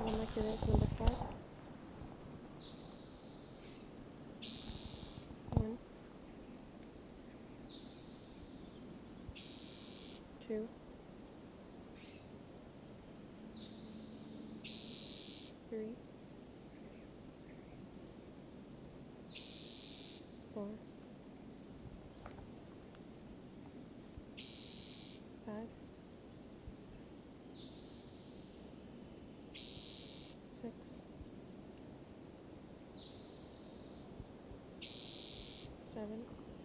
Homework is number 4. 1, 2, 3, 4, 5, 6, 7,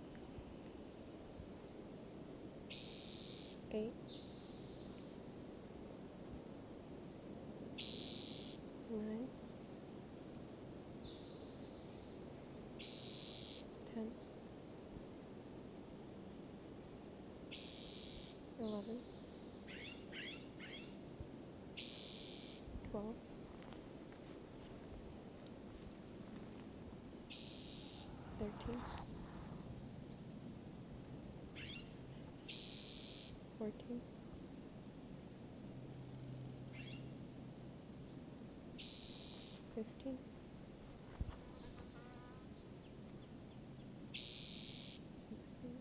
8, 9, 10, 11, 12, 13, 14, 15, 16,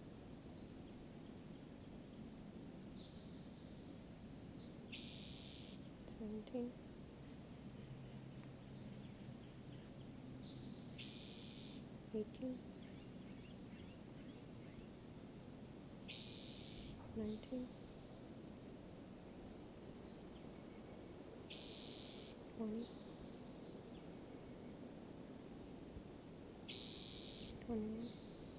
17, 18, 19, 20, 21,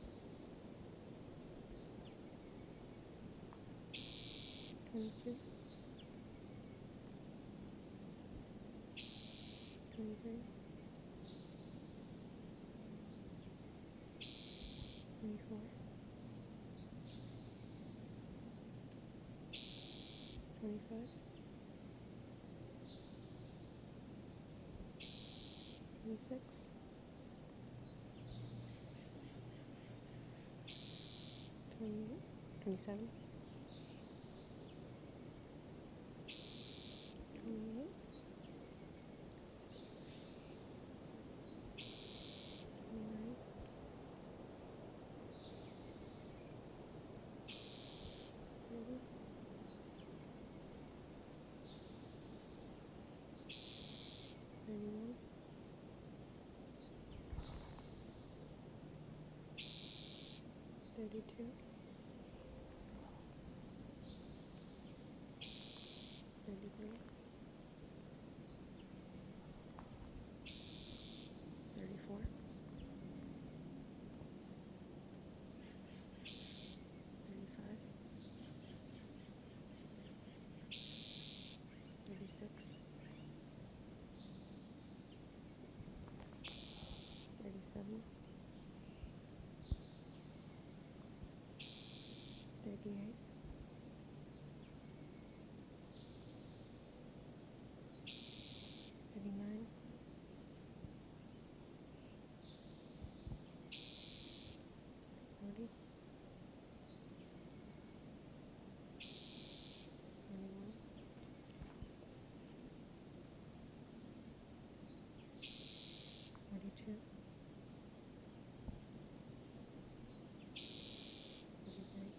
22, 23, 24, 25, 26, 28, 27, 28, 29, 30, 31, 32, 33, 34, 35, 36, 37, 38, 39, 40, 41, 42, 43,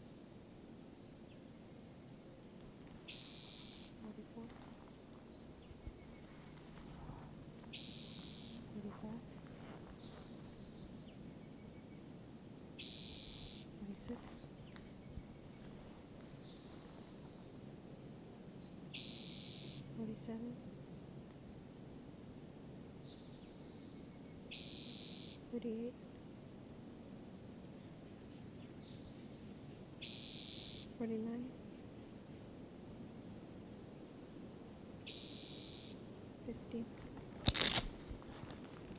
44, 45, 46, 47, 48, 49, 50,